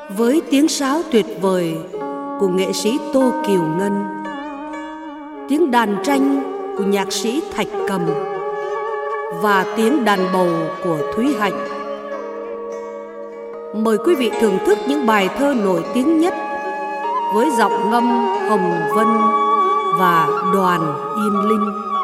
với tiếng sáo tuyệt vời của nghệ sĩ Tô Kiều Ngân, tiếng đàn tranh của nhạc sĩ Thạch Cầm và tiếng đàn bầu của Thúy Hạnh. Mời quý vị thưởng thức những bài thơ nổi tiếng nhất với giọng ngâm Hồng Vân và Đoàn Yên Linh.